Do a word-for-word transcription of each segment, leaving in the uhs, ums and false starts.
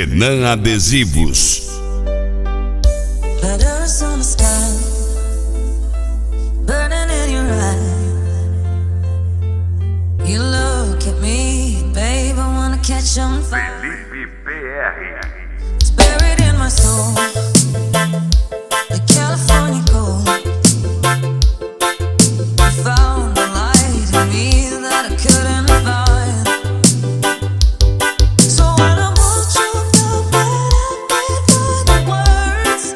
Renan Adesivos. Letters on the sky, burning in your eye. You look at me, babe, I wanna catch on fire. Felipe P R. It's buried in my soul, the California gold. You found the light in me that I couldn't find. So when I walked you up right up for the words,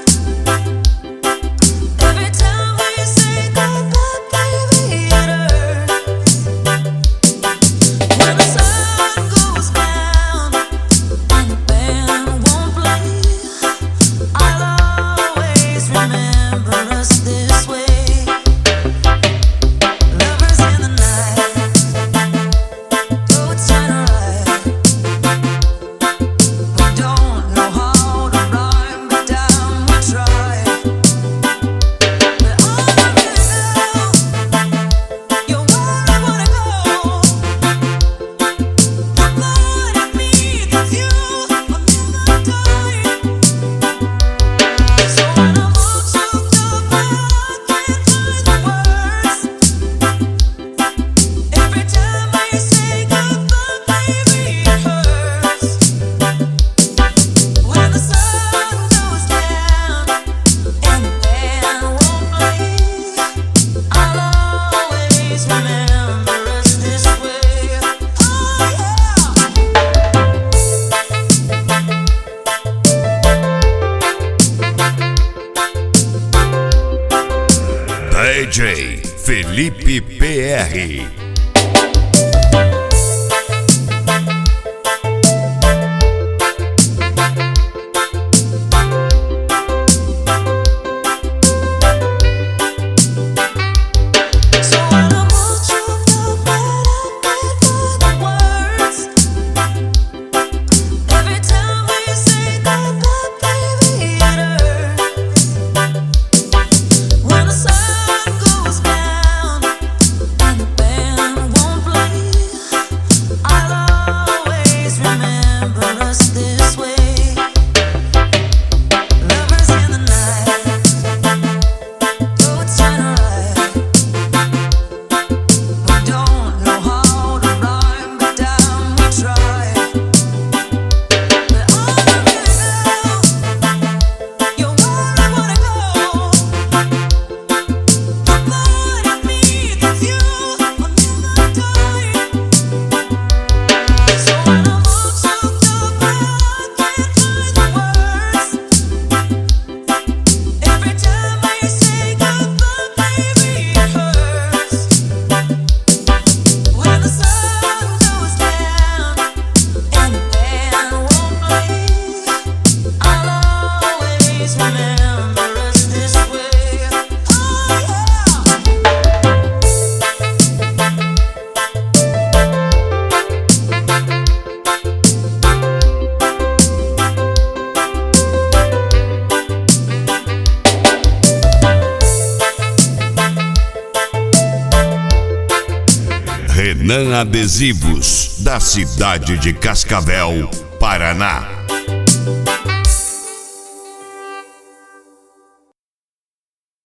every time we say goodbye, baby, it hurts. When the sun goes down and the band won't play, I'll always remember us this way. Lovers in the night, though it's kinda right. We don't know how to rhyme, but damn, we try. But all I really know, you're where I wanna go. The part of me that's you will never die. So when I'm all choked up, I can't find the words. Every time we say goodbye, baby, it hurts. When the sun goes down and the band won't play, I'll always remember us this way. Oh D J Felipe P R. So when I'm all choked up right up for the words, every time we say goodbye, baby, it hurts. When the sun goes down and the band won't play, I'll always remember us this way. Lovers in the night, though it's kinda right. We don't know how to rhyme, but damn, we try. But all I really know, you're where I wanna go. The part of me that's you will never die. So when I'm all choked up, I can't find the words. Every time we say goodbye, baby, it hurts. When the sun goes down and the band won't play, I'll always remember us this way. Oh yeah. Renan Adesivos, da cidade de Cascavel, Paraná.